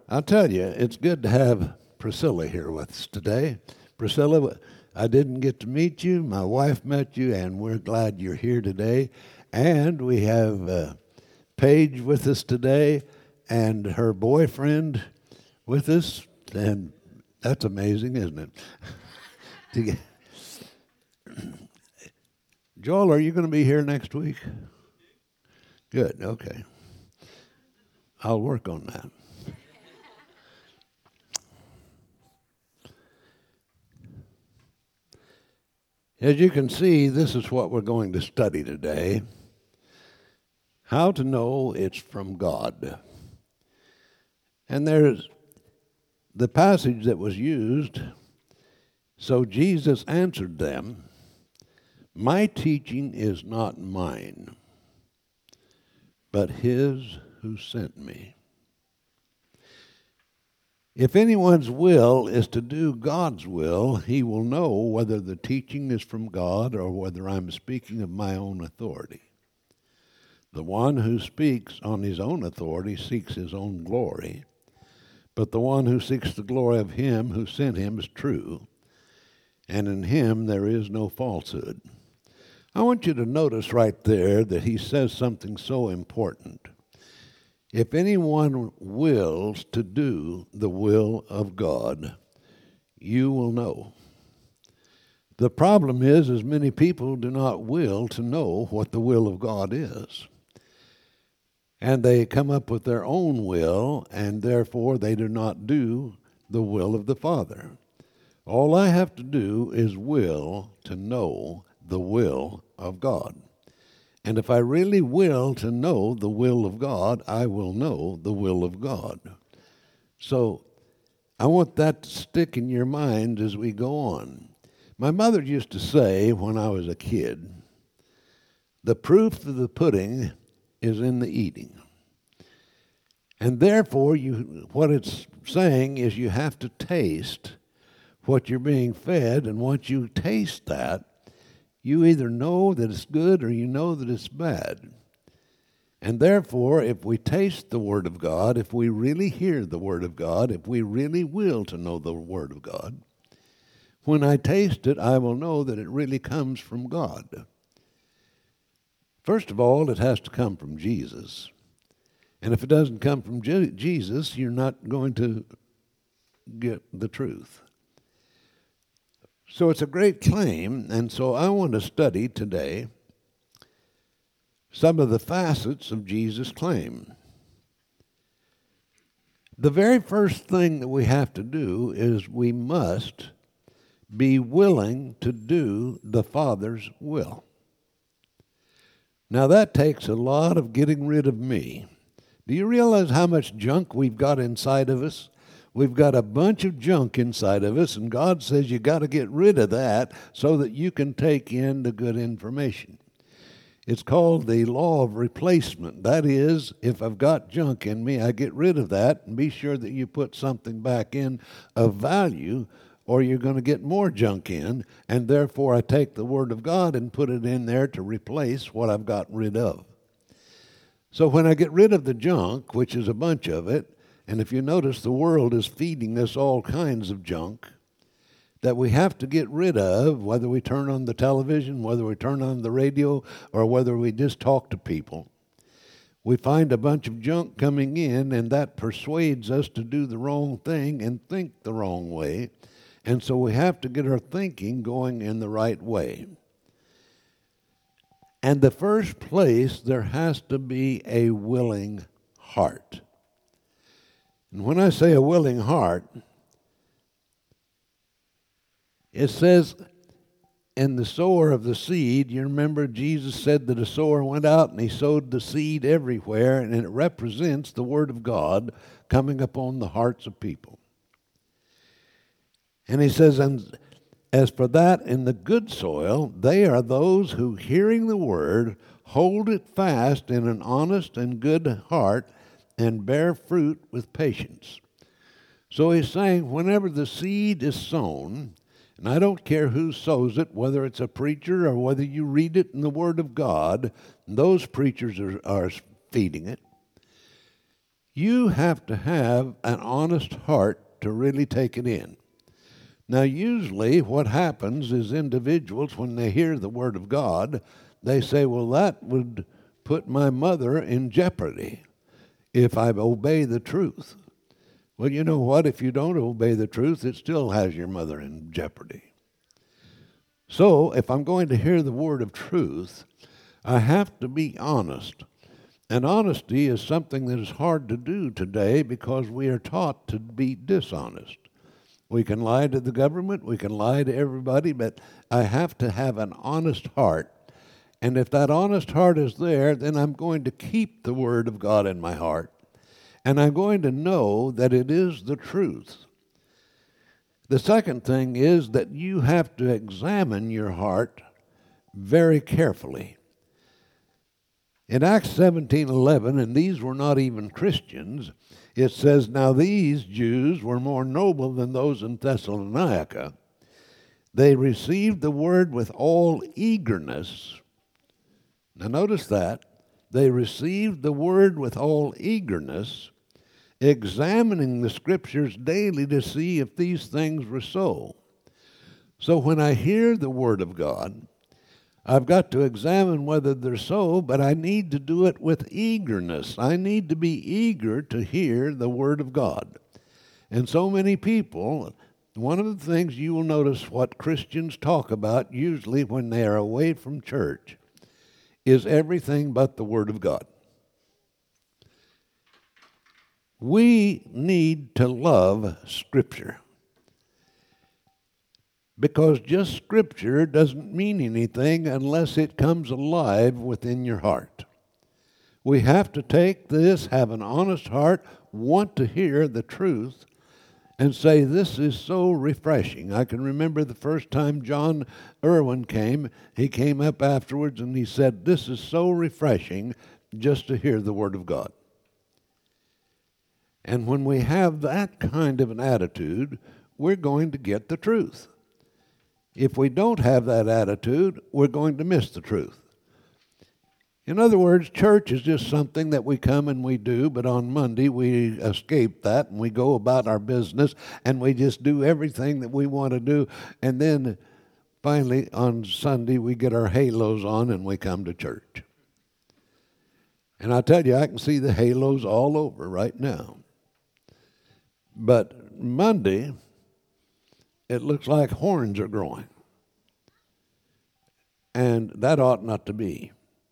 I'll tell you, it's good to have Priscilla here with us today. Priscilla, I didn't get to meet you. My wife met you, and we're glad you're here today. And we have Paige with us today and her boyfriend with us. And that's amazing, isn't it? Joel, are you going to be here next week? Good, okay. I'll work on that. As you can see, this is what we're going to study today. How to know it's from God. And there's the passage that was used. So Jesus answered them, "My teaching is not mine, but his who sent me. If anyone's will is to do God's will, he will know whether the teaching is from God or whether I'm speaking of my own authority. The one who speaks on his own authority seeks his own glory, but the one who seeks the glory of him who sent him is true, and in him there is no falsehood." I want you to notice right there that he says something so important. If anyone wills to do the will of God, you will know. The problem is many people do not will to know what the will of God is. And they come up with their own will, and therefore they do not do the will of the Father. All I have to do is will to know the will of God. And if I really will to know the will of God, I will know the will of God. So I want that to stick in your mind as we go on. My mother used to say when I was a kid, the proof of the pudding is in the eating. And therefore, what it's saying is you have to taste what you're being fed, and once you taste that, you either know that it's good or you know that it's bad. And therefore, if we taste the Word of God, if we really hear the Word of God, if we really will to know the Word of God, when I taste it, I will know that it really comes from God. First of all, it has to come from Jesus. And if it doesn't come from Jesus, you're not going to get the truth. So it's a great claim, and so I want to study today some of the facets of Jesus' claim. The very first thing that we have to do is we must be willing to do the Father's will. Now that takes a lot of getting rid of me. Do you realize how much junk we've got inside of us? We've got a bunch of junk inside of us, and God says you got to get rid of that so that you can take in the good information. It's called the law of replacement. That is, if I've got junk in me, I get rid of that and be sure that you put something back in of value, or you're going to get more junk in, and therefore I take the Word of God and put it in there to replace what I've got rid of. So when I get rid of the junk, which is a bunch of it, and if you notice, the world is feeding us all kinds of junk that we have to get rid of, whether we turn on the television, whether we turn on the radio, or whether we just talk to people. We find a bunch of junk coming in, and that persuades us to do the wrong thing and think the wrong way. And so we have to get our thinking going in the right way. And the first place, there has to be a willing heart. And when I say a willing heart, it says in the sower of the seed, you remember Jesus said that a sower went out and he sowed the seed everywhere, and it represents the Word of God coming upon the hearts of people. And he says, and as for that in the good soil, they are those who, hearing the Word, hold it fast in an honest and good heart, and bear fruit with patience. So he's saying whenever the seed is sown, and I don't care who sows it, whether it's a preacher or whether you read it in the Word of God, those preachers are feeding it. You have to have an honest heart to really take it in. Now, usually what happens is individuals, when they hear the Word of God, they say, well, that would put my mother in jeopardy if I obey the truth. Well, you know what? If you don't obey the truth, it still has your mother in jeopardy. So, if I'm going to hear the word of truth, I have to be honest. And honesty is something that is hard to do today because we are taught to be dishonest. We can lie to the government, we can lie to everybody, but I have to have an honest heart. And if that honest heart is there, then I'm going to keep the Word of God in my heart. And I'm going to know that it is the truth. The second thing is that you have to examine your heart very carefully. In Acts 17:11, and these were not even Christians, it says, now these Jews were more noble than those in Thessalonica. They received the word with all eagerness. Now notice that. They received the word with all eagerness, examining the Scriptures daily to see if these things were so. So when I hear the Word of God, I've got to examine whether they're so, but I need to do it with eagerness. I need to be eager to hear the Word of God. And so many people, one of the things you will notice what Christians talk about usually when they are away from church is everything but the Word of God. We need to love Scripture. Because just Scripture doesn't mean anything unless it comes alive within your heart. We have to take this, have an honest heart, want to hear the truth, and say, this is so refreshing. I can remember the first time John Irwin came. He came up afterwards and he said, this is so refreshing just to hear the Word of God. And when we have that kind of an attitude, we're going to get the truth. If we don't have that attitude, we're going to miss the truth. In other words, church is just something that we come and we do, but on Monday we escape that and we go about our business and we just do everything that we want to do. And then finally on Sunday we get our halos on and we come to church. And I tell you, I can see the halos all over right now. But Monday, it looks like horns are growing. And that ought not to be.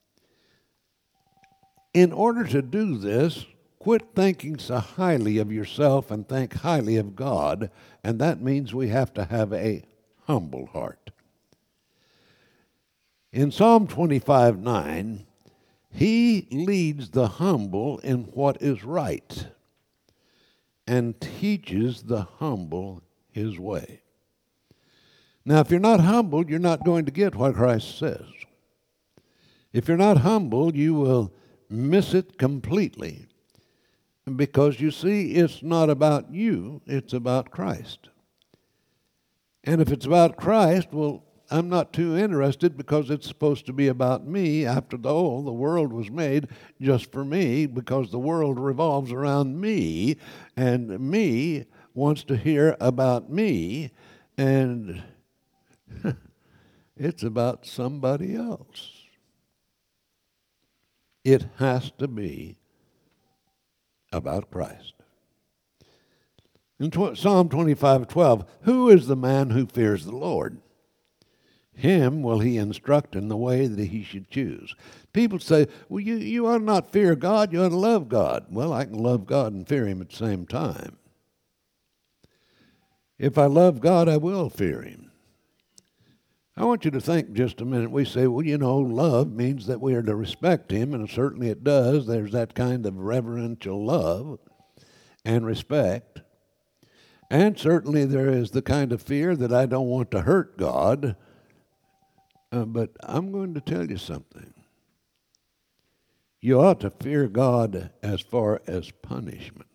In order to do this, quit thinking so highly of yourself and think highly of God, and that means we have to have a humble heart. In Psalm 25:9, he leads the humble in what is right and teaches the humble his way. Now, if you're not humbled, you're not going to get what Christ says. If you're not humbled, you will miss it completely. Because you see, it's not about you, it's about Christ. And if it's about Christ, well, I'm not too interested because it's supposed to be about me. After all, the world was made just for me because the world revolves around me, and me wants to hear about me, and it's about somebody else. It has to be about Christ. In Psalm 25:12, who is the man who fears the Lord? Him will he instruct in the way that he should choose. People say, well, you ought to not fear God, you ought to love God. Well, I can love God and fear him at the same time. If I love God, I will fear him. I want you to think just a minute. We say, well, you know, love means that we are to respect him, and certainly it does. There's that kind of reverential love and respect. And certainly there is the kind of fear that I don't want to hurt God. But I'm going to tell you something. You ought to fear God as far as punishment.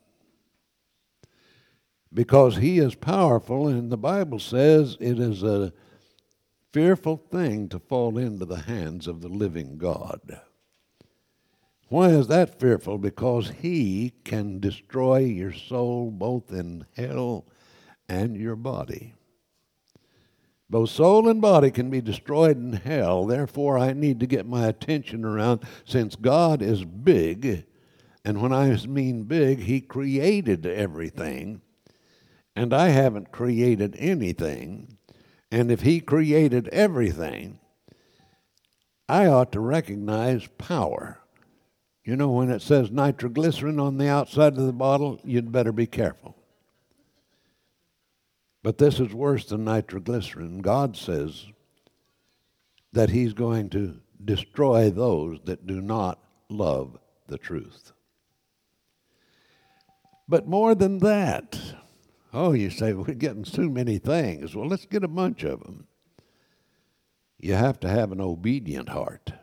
Because he is powerful, and the Bible says it is a fearful thing to fall into the hands of the living God. Why is that fearful? Because he can destroy your soul both in hell and your body. Both soul and body can be destroyed in hell. Therefore, I need to get my attention around, since God is big, and when I mean big, he created everything, and I haven't created anything. And if he created everything, I ought to recognize power. You know, when it says nitroglycerin on the outside of the bottle, you'd better be careful. But this is worse than nitroglycerin. God says that he's going to destroy those that do not love the truth. But more than that, oh, you say, we're getting too many things. Well, let's get a bunch of them. You have to have an obedient heart.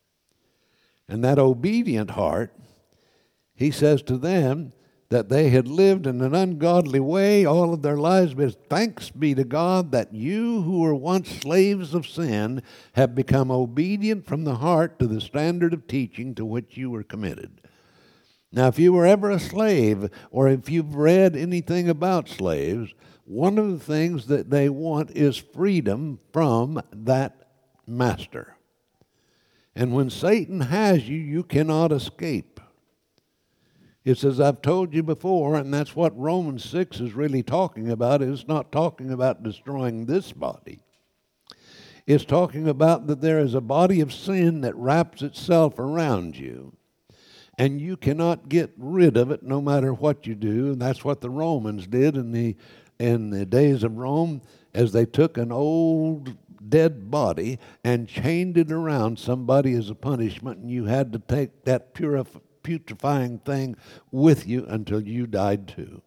And that obedient heart, he says to them that they had lived in an ungodly way all of their lives, but thanks be to God that you who were once slaves of sin have become obedient from the heart to the standard of teaching to which you were committed. Now, if you were ever a slave, or if you've read anything about slaves, one of the things that they want is freedom from that master. And when Satan has you, you cannot escape. It's as I've told you before, and that's what Romans 6 is really talking about. It's not talking about destroying this body. It's talking about that there is a body of sin that wraps itself around you, and you cannot get rid of it no matter what you do. And that's what the Romans did in the days of Rome, as they took an old dead body and chained it around somebody as a punishment, and you had to take that putrefying thing with you until you died too.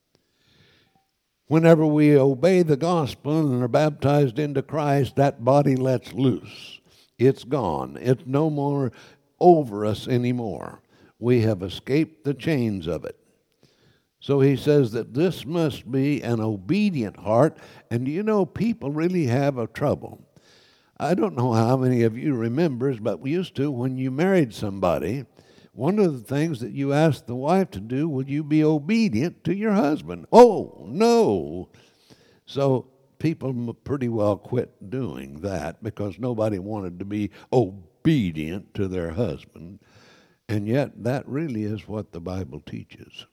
Whenever we obey the gospel and are baptized into Christ, that body lets loose. It's gone. It's no more over us anymore. We have escaped the chains of it. So he says that this must be an obedient heart. And you know, people really have a trouble. I don't know how many of you remembers, but we used to, when you married somebody, one of the things that you asked the wife to do, would you be obedient to your husband? Oh, no. So people pretty well quit doing that because nobody wanted to be obedient to their husband. And yet that really is what the Bible teaches.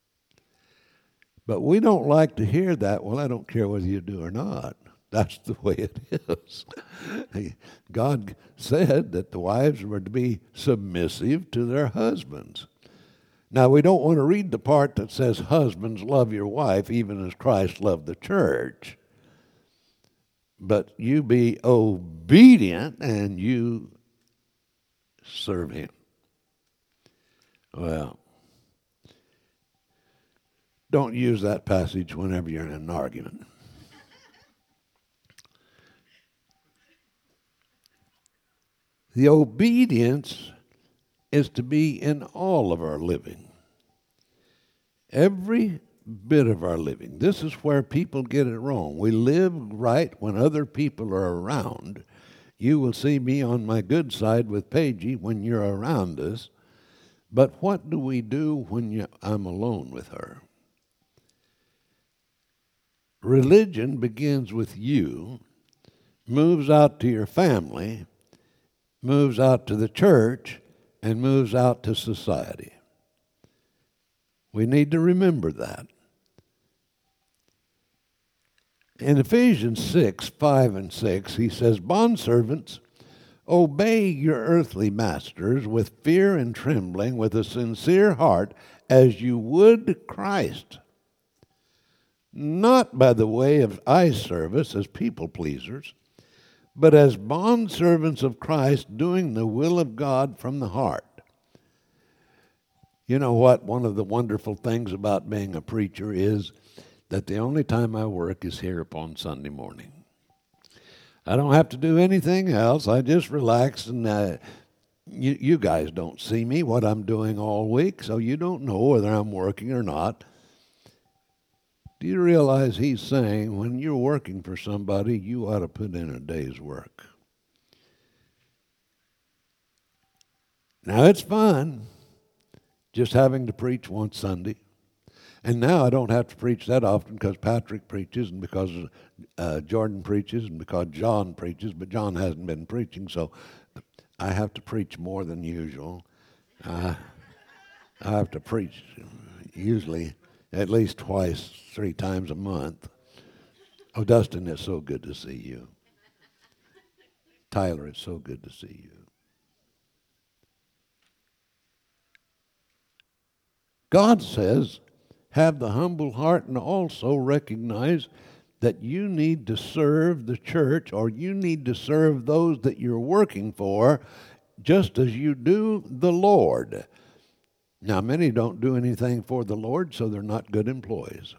But we don't like to hear that. Well, I don't care whether you do or not. That's the way it is. God said that the wives were to be submissive to their husbands. Now, we don't want to read the part that says, husbands, love your wife, even as Christ loved the church. But you be obedient and you serve him. Well, don't use that passage whenever you're in an argument. The obedience is to be in all of our living. Every bit of our living. This is where people get it wrong. We live right when other people are around. You will see me on my good side with Paige when you're around us. But what do we do when I'm alone with her? Religion begins with you, moves out to your family, moves out to the church, and moves out to society. We need to remember that. In Ephesians 6, 5 and 6, he says, bondservants, obey your earthly masters with fear and trembling, with a sincere heart, as you would Christ, not by the way of eye service as people pleasers, but as bondservants of Christ, doing the will of God from the heart. You know what? One of the wonderful things about being a preacher is that the only time I work is here upon Sunday morning. I don't have to do anything else. I just relax, and you guys don't see me, what I'm doing all week, so you don't know whether I'm working or not. Do you realize he's saying when you're working for somebody, you ought to put in a day's work? Now it's fun just having to preach once Sunday. And now I don't have to preach that often because Patrick preaches and because Jordan preaches and because John preaches, but John hasn't been preaching, so I have to preach more than usual. I have to preach usually at least twice, 3 times a month. Oh, Dustin, it's so good to see you. Tyler, it's so good to see you. God says, have the humble heart and also recognize that you need to serve the church or you need to serve those that you're working for just as you do the Lord. Now, many don't do anything for the Lord, so they're not good employees.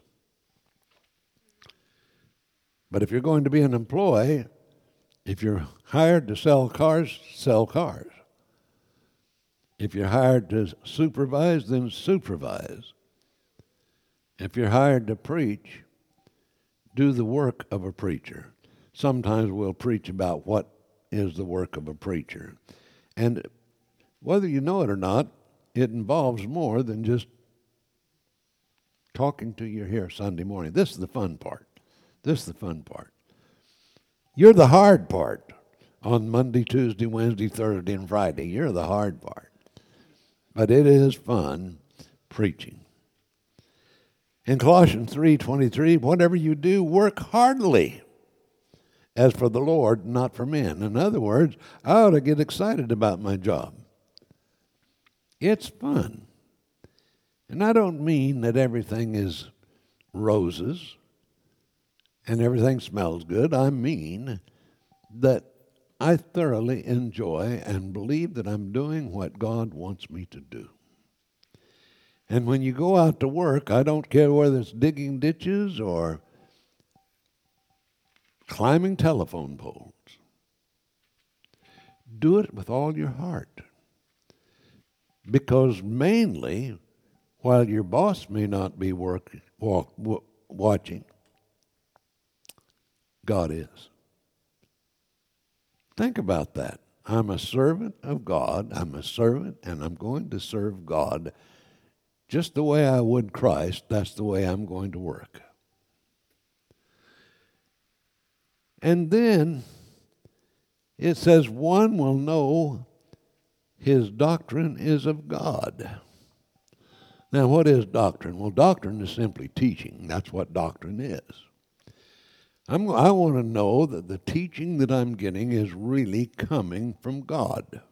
But if you're going to be an employee, if you're hired to sell cars, sell cars. If you're hired to supervise, then supervise. If you're hired to preach, do the work of a preacher. Sometimes we'll preach about what is the work of a preacher. And whether you know it or not, it involves more than just talking to you here Sunday morning. This is the fun part. This is the fun part. You're the hard part on Monday, Tuesday, Wednesday, Thursday, and Friday. You're the hard part. But it is fun preaching. In Colossians 3:23, whatever you do, work heartily, as for the Lord, not for men. In other words, I ought to get excited about my job. It's fun. And I don't mean that everything is roses and everything smells good. I mean that I thoroughly enjoy and believe that I'm doing what God wants me to do. And when you go out to work, I don't care whether it's digging ditches or climbing telephone poles. Do it with all your heart. Because mainly, while your boss may not be watching, God is. Think about that. I'm a servant of God. I'm a servant, and I'm going to serve God just the way I would Christ. That's the way I'm going to work. And then it says, one will know his doctrine is of God. Now, what is doctrine? Well, doctrine is simply teaching. That's what doctrine is. I want to know that the teaching that I'm getting is really coming from God.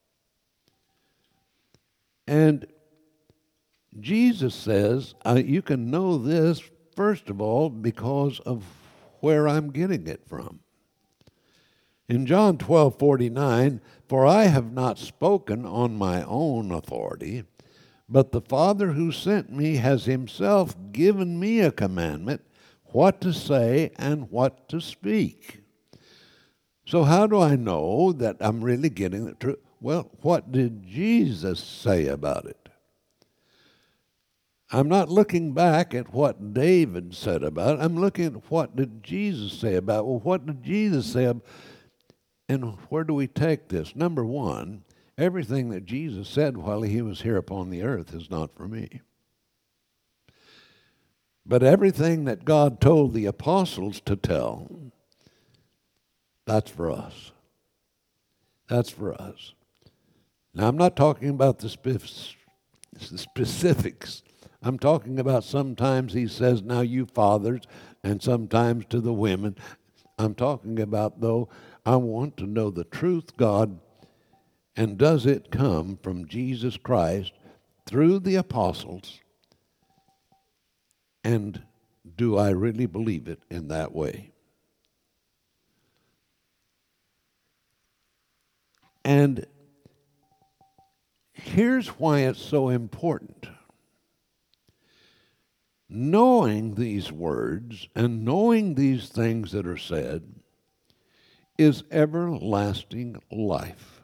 And Jesus says, you can know this, first of all, because of where I'm getting it from. In John 12:49, for I have not spoken on my own authority, but the Father who sent me has himself given me a commandment, what to say and what to speak. So how do I know that I'm really getting the truth? Well, what did Jesus say about it? I'm not looking back at what David said about it. I'm looking at what did Jesus say about it. Well, what did Jesus say about it? And where do we take this? Number one, everything that Jesus said while he was here upon the earth is not for me. But everything that God told the apostles to tell, that's for us. That's for us. Now, I'm not talking about the specifics. I'm talking about sometimes he says, now you fathers, and sometimes to the women. I'm talking about, though, I want to know the truth, God, and does it come from Jesus Christ through the apostles? And do I really believe it in that way? And here's why it's so important. Knowing these words and knowing these things that are said is everlasting life.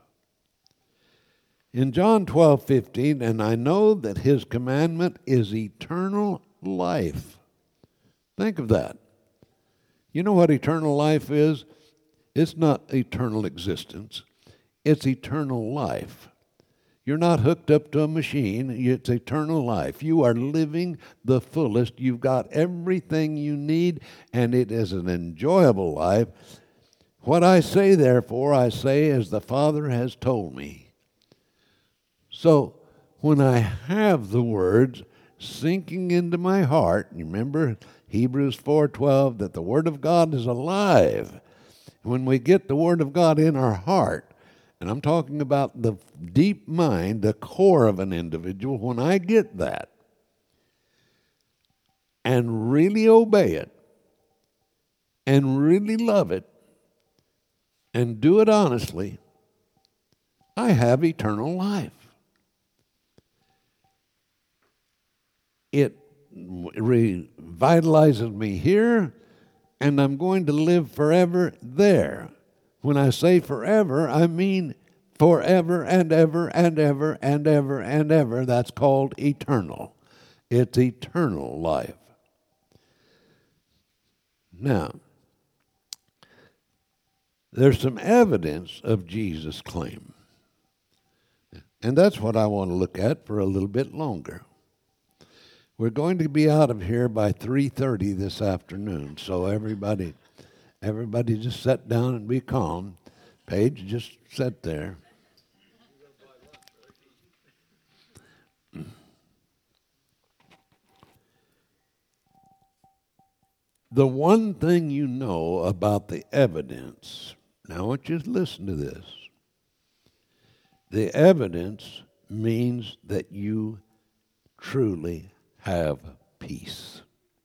In John 12:15, and I know that his commandment is eternal life. Think of that. You know what eternal life is? It's not eternal existence. It's eternal life. You're not hooked up to a machine. It's eternal life. You are living the fullest. You've got everything you need, and it is an enjoyable life. What I say, therefore, I say as the Father has told me. So when I have the words sinking into my heart, you remember Hebrews 4:12, that the Word of God is alive. When we get the Word of God in our heart, and I'm talking about the deep mind, the core of an individual, when I get that and really obey it and really love it and do it honestly, I have eternal life. It revitalizes me here, and I'm going to live forever there. When I say forever, I mean forever and ever and ever and ever and ever. That's called eternal. It's eternal life. Now, there's some evidence of Jesus' claim. And that's what I want to look at for a little bit longer. We're going to be out of here by 3:30 this afternoon, so everybody just sit down and be calm. Paige, just sit there. The one thing you know about the evidence, now I want you to listen to this. The evidence means that you truly have peace.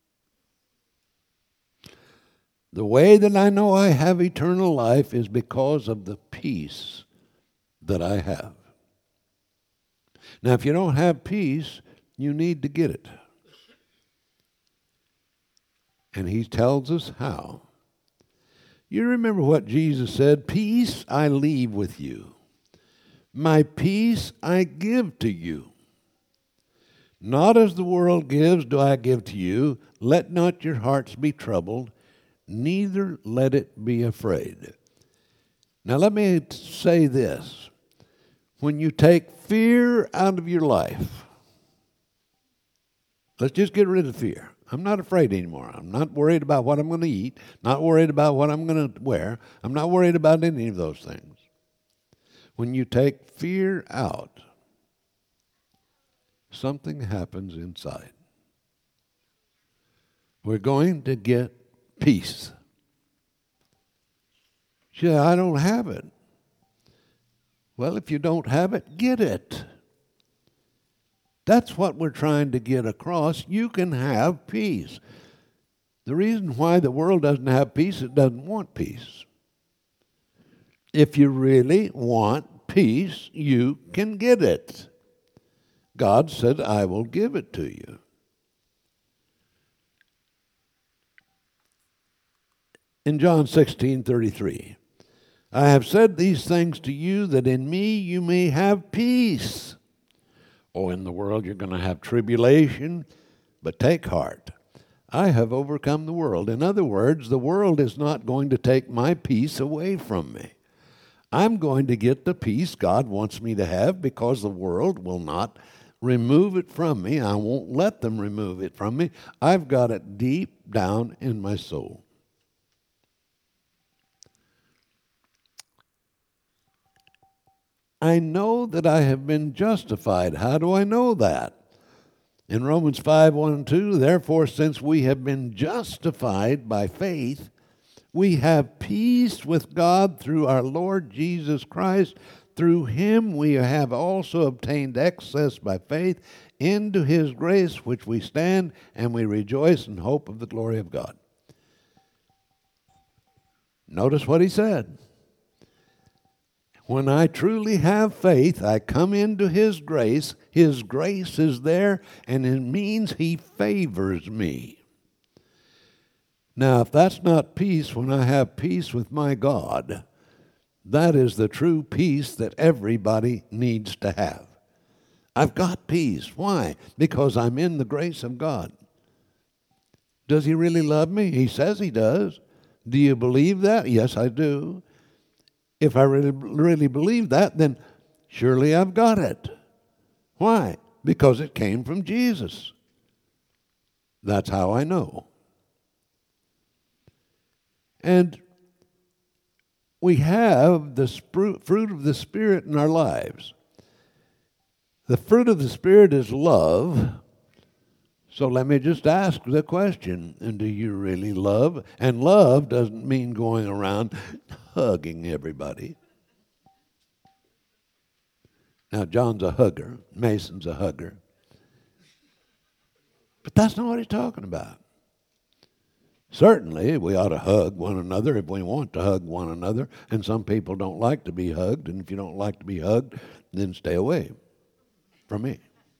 The way that I know I have eternal life is because of the peace that I have. Now, if you don't have peace, you need to get it. And he tells us how. You remember what Jesus said, "Peace I leave with you. My peace I give to you. Not as the world gives do I give to you. Let not your hearts be troubled, neither let it be afraid." Now let me say this. When you take fear out of your life, let's just get rid of fear. I'm not afraid anymore. I'm not worried about what I'm going to eat, not worried about what I'm going to wear. I'm not worried about any of those things. When you take fear out, something happens inside. We're going to get peace. You say, I don't have it. Well, if you don't have it, get it. That's what we're trying to get across. You can have peace. The reason why the world doesn't have peace, it doesn't want peace. If you really want peace, you can get it. God said, I will give it to you. In John 16:33, I have said these things to you that in me you may have peace. Oh, in the world you're going to have tribulation, but take heart. I have overcome the world. In other words, the world is not going to take my peace away from me. I'm going to get the peace God wants me to have because the world will not remove it from me. I won't let them remove it from me. I've got it deep down in my soul. I know that I have been justified. How do I know that? In Romans 5:1-2, therefore, since we have been justified by faith, we have peace with God through our Lord Jesus Christ. Through him we have also obtained access by faith into his grace, which we stand and we rejoice in hope of the glory of God. Notice what he said. When I truly have faith, I come into his grace. His grace is there, and it means he favors me. Now, if that's not peace, when I have peace with my God, that is the true peace that everybody needs to have. I've got peace. Why? Because I'm in the grace of God. Does he really love me? He says he does. Do you believe that? Yes, I do. If I really believe that, then Surely I've got it. Why? Because it came from Jesus. That's how I know. And we have the fruit of the Spirit in our lives. The fruit of the Spirit is love. So let me just ask the question, and do you really love? And love doesn't mean going around hugging everybody. Now, John's a hugger. Mason's a hugger. But that's not what he's talking about. Certainly, we ought to hug one another if we want to hug one another. And some people don't like to be hugged. And if you don't like to be hugged, then stay away from me.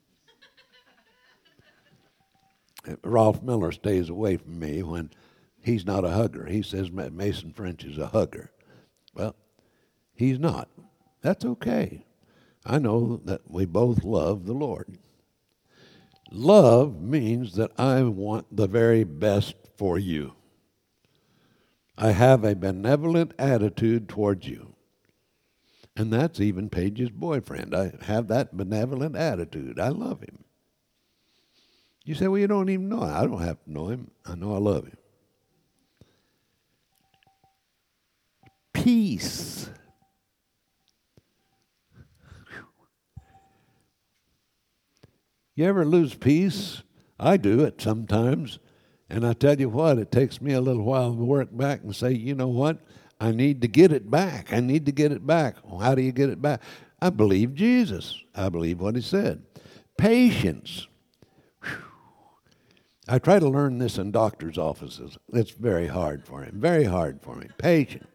Rolf Miller stays away from me when he's not a hugger. He says Mason French is a hugger. Well, he's not. That's okay. I know that we both love the Lord. Love means that I want the very best for you. I have a benevolent attitude towards you. And that's even Paige's boyfriend. I have that benevolent attitude. I love him. You say, well, you don't even know him. I don't have to know him. I know I love him. Peace. You ever lose peace? I do it sometimes. And I tell you what, it takes me a little while to work back and say, you know what? I need to get it back. I need to get it back. Well, how do you get it back? I believe Jesus. I believe what he said. Patience. Whew. I try to learn this in doctors' offices. It's very hard for him. Very hard for me. Patience.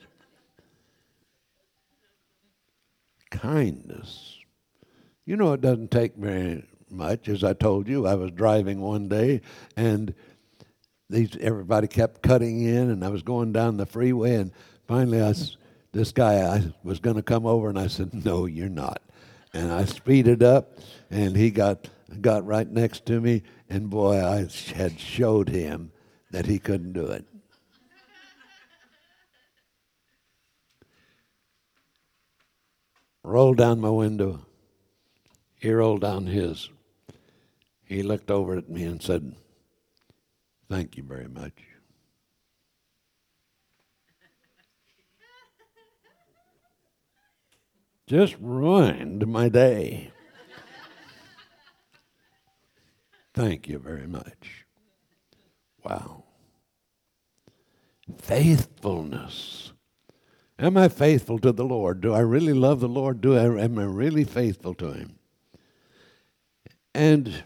Kindness. You know, it doesn't take very much. As I told you, I was driving one day, and everybody kept cutting in, and I was going down the freeway, and finally this guy, I was going to come over, and I said, no, you're not. And I speeded up, and he got right next to me, and boy, I had showed him that he couldn't do it. Rolled down my window. He rolled down his. He looked over at me and said, thank you very much. Just ruined my day. Thank you very much. Wow. Faithfulness. Am I faithful to the Lord? Do I really love the Lord? Am I really faithful to him? And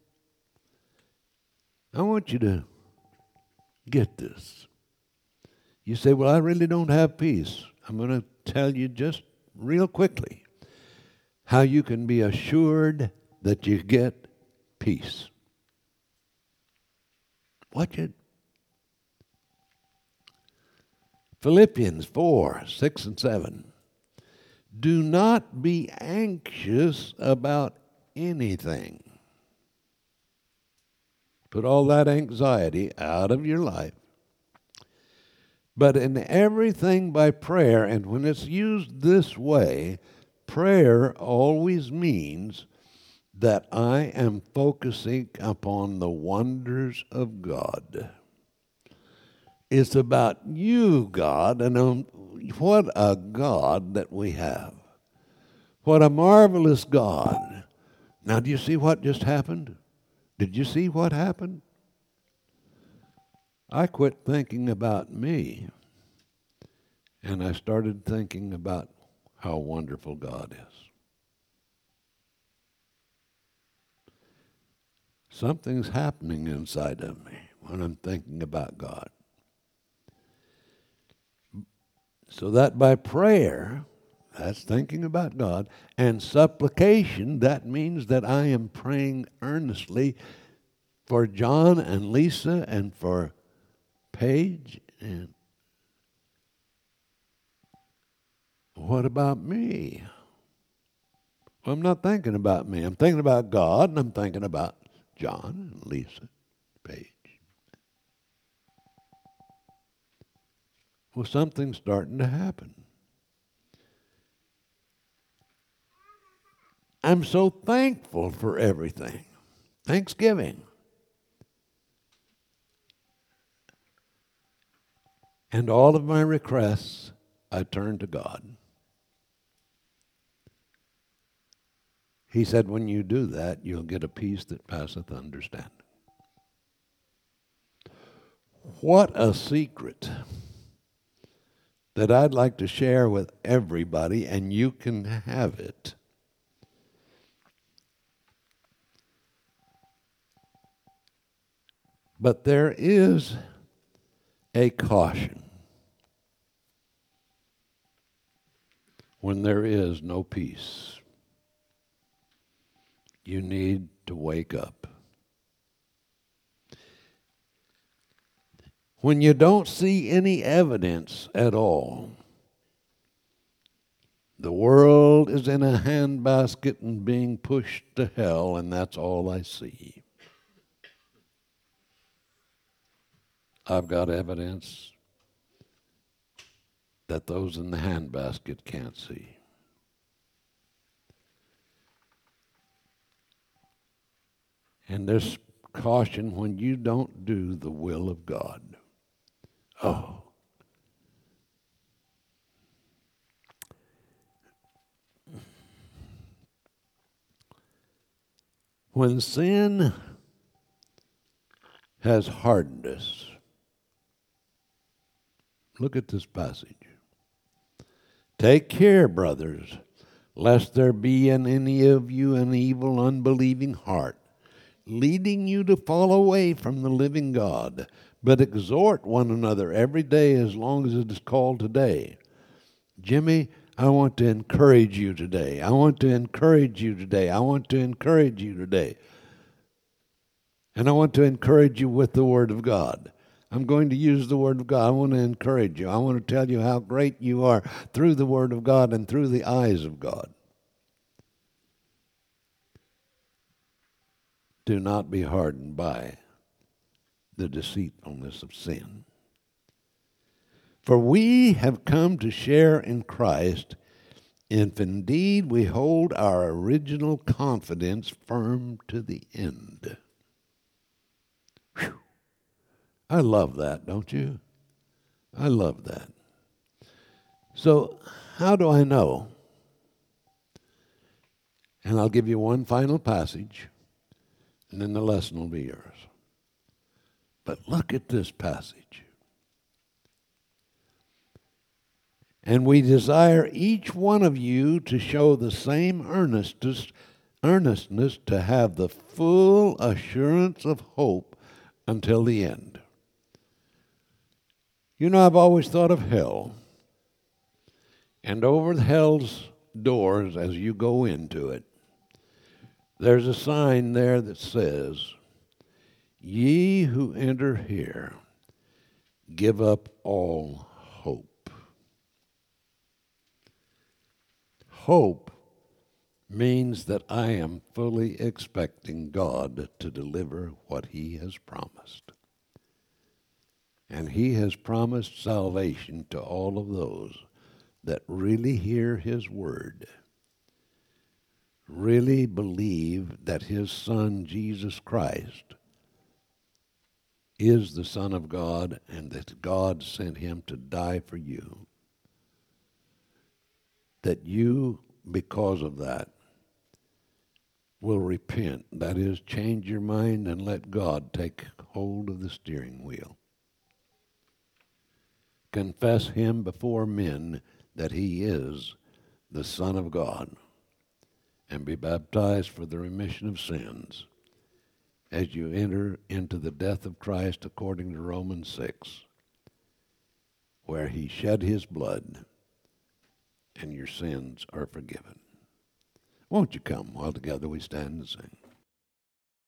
I want you to get this. You say, well, I really don't have peace. I'm going to tell you just real quickly how you can be assured that you get peace. Watch it. Philippians 4, 6 and 7. Do not be anxious about anything. Put all that anxiety out of your life. But in everything by prayer, and when it's used this way, prayer always means that I am focusing upon the wonders of God. It's about you, God, and what a God that we have. What a marvelous God. Now, do you see what just happened? Did you see what happened? I quit thinking about me, and I started thinking about how wonderful God is. Something's happening inside of me when I'm thinking about God. So that by prayer, that's thinking about God, and supplication, that means that I am praying earnestly for John and Lisa and for Paige. And what about me? Well, I'm not thinking about me. I'm thinking about God, and I'm thinking about John and Lisa, Paige. Well, something's starting to happen. I'm so thankful for everything. Thanksgiving. And all of my requests, I turn to God. He said, when you do that, you'll get a peace that passeth understanding. What a secret that I'd like to share with everybody, and you can have it. But there is a caution when there is no peace. You need to wake up. When you don't see any evidence at all, the world is in a handbasket and being pushed to hell, and that's all I see. I've got evidence that those in the handbasket can't see. And there's caution when you don't do the will of God. Oh. When sin has hardened us, look at this passage. Take care, brothers, lest there be in any of you an evil, unbelieving heart, leading you to fall away from the living God. But exhort one another every day as long as it is called today. Jimmy, I want to encourage you today. I want to encourage you today. I want to encourage you today. And I want to encourage you with the Word of God. I'm going to use the Word of God. I want to encourage you. I want to tell you how great you are through the Word of God and through the eyes of God. Do not be hardened by the deceitfulness of sin. For we have come to share in Christ, if indeed we hold our original confidence firm to the end. Whew. I love that, don't you? I love that. So, how do I know? And I'll give you one final passage, and then the lesson will be yours. But look at this passage. And we desire each one of you to show the same earnestness to have the full assurance of hope until the end. You know, I've always thought of hell. And over hell's doors, as you go into it, there's a sign there that says, "Ye who enter here, give up all hope." Hope means that I am fully expecting God to deliver what He has promised. And He has promised salvation to all of those that really hear His word, really believe that His Son, Jesus Christ, is the Son of God and that God sent Him to die for you. That you, because of that, will repent. That is, change your mind and let God take hold of the steering wheel. Confess Him before men that He is the Son of God, and be baptized for the remission of sins as you enter into the death of Christ according to Romans 6, where He shed His blood and your sins are forgiven. Won't you come while together we stand and sing?